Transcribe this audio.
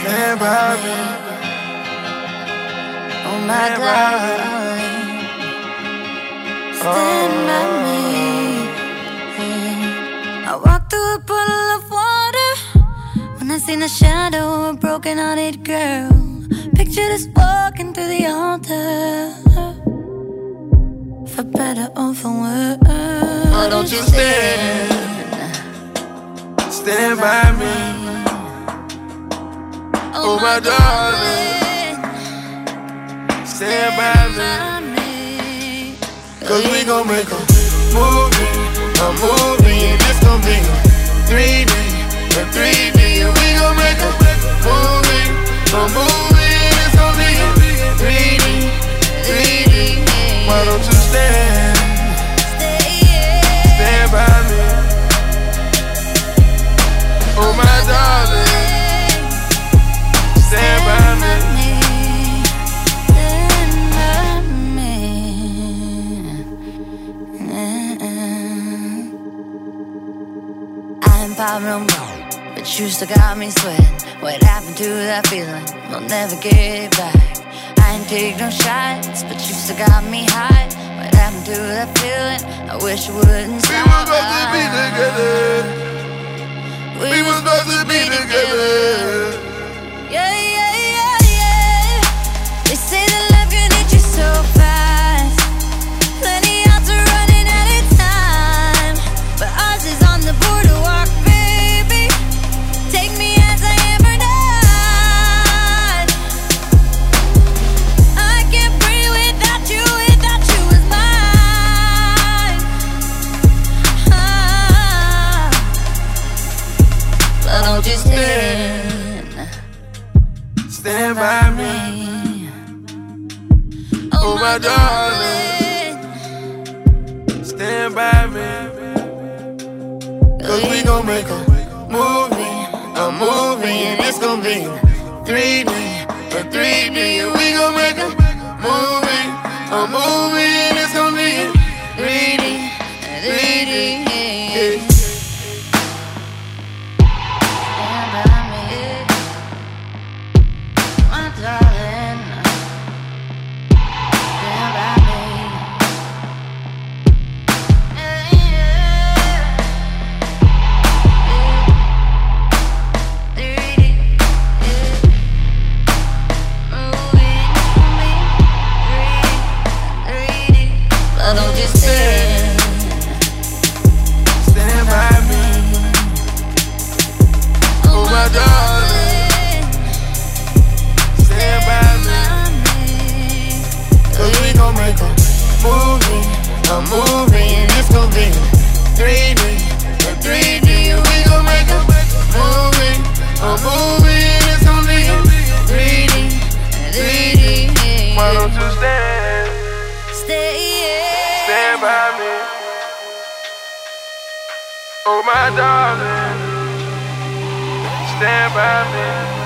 stand by me. Oh my darling, stand by me. I walked through a puddle of water when I seen the shadow of a broken-hearted girl. Pictured us walking through the altar, for better or for worse. Why don't you stand by me? Oh my darling, stand by me. 'Cause we gon' make a movie, and it's gon' be a 3D, and we gon' make a movie, and it's gon' be a 3D. Why don't you stand by me? Oh my darling, stand by me. I ain't pop no more, but you still got me sweating. What happened to that feeling? We'll never get it back. I ain't take no shots, but you still got me high. What happened to that feeling? I wish you wouldn't stop. We were supposed to be together. We were supposed to be together. Yeah. They say that love can hit you so fast. Plenty odds are running out of time, but ours is on the boardwalk, baby. Take me as I am or not. I can't breathe without you is mine. But don't you stand by me. Oh my darling, stand by me. 'Cause we gon' make a movie, and it's gon' be a 3D, and we gon' make a movie, and it's gon' be a 3D. Don't you stand by me. Oh my darling, stand by me. 'Cause we gon' make a movie, and it's gon' be a 3D, and we gon' make a movie, and it's gon' be a 3D. Why don't you stand by me? Oh my darling, stand by me.